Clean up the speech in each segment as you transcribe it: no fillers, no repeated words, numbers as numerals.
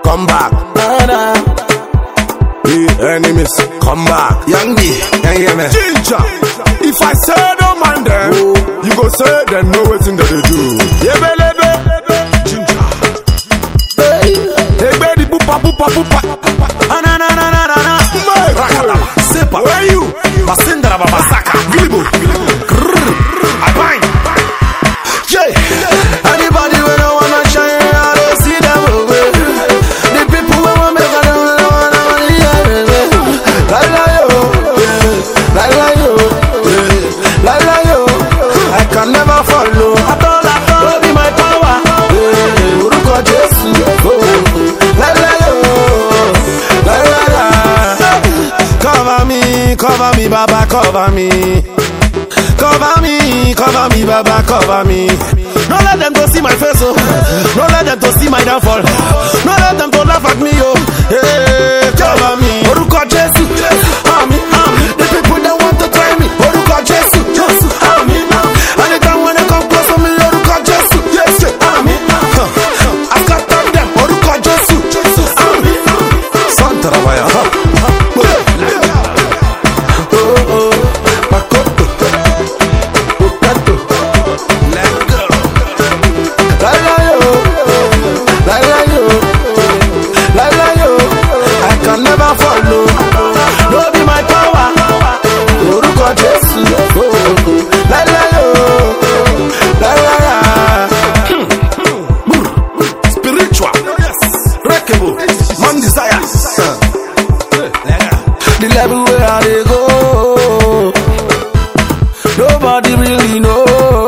come back. The enemies, come back. Young D, Ginger. If I say don't mind them, you go say they know what thing that they do. Yebelebe, Ginger. Hey, baby, boopa, boopa, boopa. Na. Rakata, Sepa. Where you? Basindra, Babasaka, Gilibo. Abang. Anybody when I wanna shine, I don't see them away. The people when I make a I can never follow. Don't be my power. Uruko Jesu. Cover me, Baba, cover me. Cover me, Baba, cover me. Don't let them to see my face, oh. Don't let them to see my downfall. Don't let them to laugh at me, oh. Hey, cover me. Oruko Jesu, Ami. The people that want to try me. Oruko Jesu, Ami. Anytime when they come close to me, Oruko Jesu, Ami. I got them, Oruko Jesu, Ami. Santa Rabaya. Man desire. The level where I dey go, nobody really know.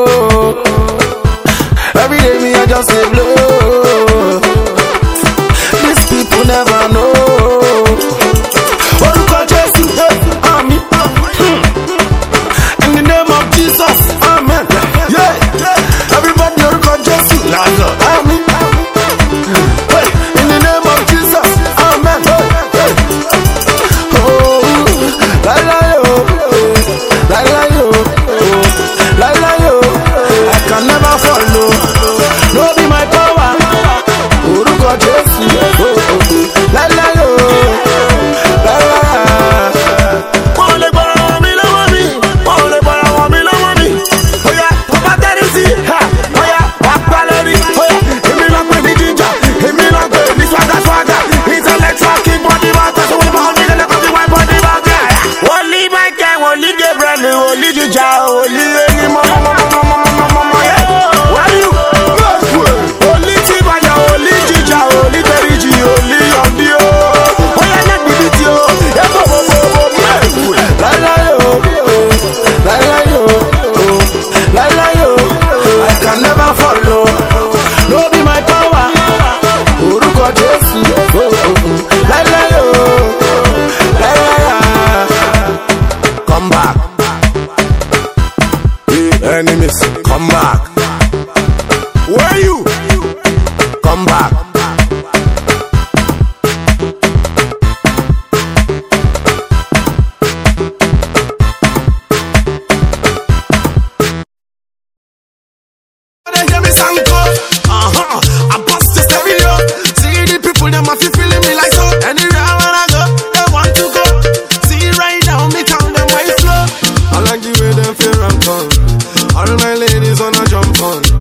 Every day me I just say blow. These people never know. Oruko Jesu, Ami. In the name of Jesus, Amen. Yeah, everybody Oruko Jesu, Ami. In the name of Jesus, Amen. I can never follow. No be my power. Uruko Jesu. Come back. The enemies, come back. Where you? Come back. Hear me sing.